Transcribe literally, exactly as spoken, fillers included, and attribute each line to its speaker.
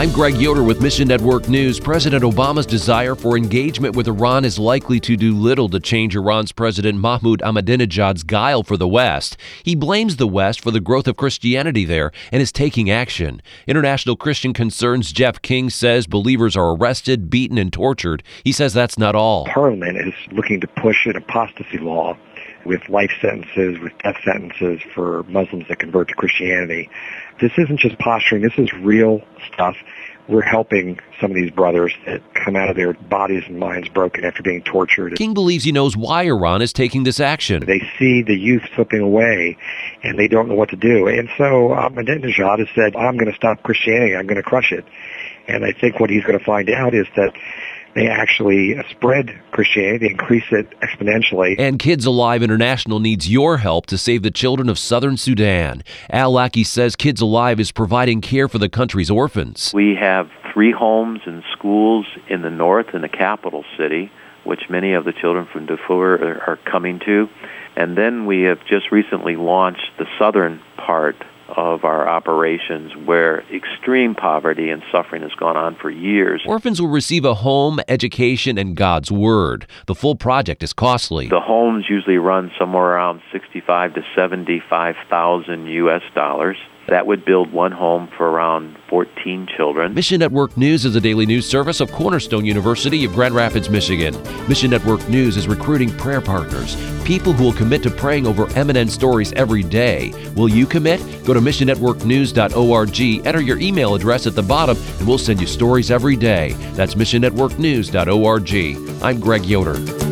Speaker 1: I'm Greg Yoder with Mission Network News. President Obama's desire for engagement with Iran is likely to do little to change Iran's President Mahmoud Ahmadinejad's guile for the West. He blames the West for the growth of Christianity there and is taking action. International Christian Concerns Jeff King says believers are arrested, beaten, and tortured. He says that's not all.
Speaker 2: Parliament is looking to push an apostasy law with life sentences, with death sentences for Muslims that convert to Christianity. This isn't just posturing. This is real stuff. We're helping some of these brothers that come out of their bodies and minds broken after being tortured.
Speaker 1: King believes he knows why Iran is taking this action.
Speaker 2: They see the youth slipping away, and they don't know what to do. And so Ahmadinejad has said, I'm going to stop Christianity. I'm going to crush it. And I think what he's going to find out is that they actually spread Christianity, they increase it exponentially.
Speaker 1: And Kids Alive International needs your help to save the children of southern Sudan. Al Lackey says Kids Alive is providing care for the country's orphans.
Speaker 3: We have three homes and schools in the north in the capital city, which many of the children from Darfur are, are coming to. And then we have just recently launched the southern part of our operations where extreme poverty and suffering has gone on for years.
Speaker 1: Orphans will receive a home, education, and God's Word. The full project is costly.
Speaker 3: The homes usually run somewhere around sixty-five to seventy-five thousand U S dollars. That would build one home for around fourteen children.
Speaker 1: Mission Network News is a daily news service of Cornerstone University of Grand Rapids, Michigan. Mission Network News is recruiting prayer partners, people who will commit to praying over M N N stories every day. Will you commit? Go to mission network news dot org, enter your email address at the bottom, and we'll send you stories every day. That's mission network news dot org. I'm Greg Yoder.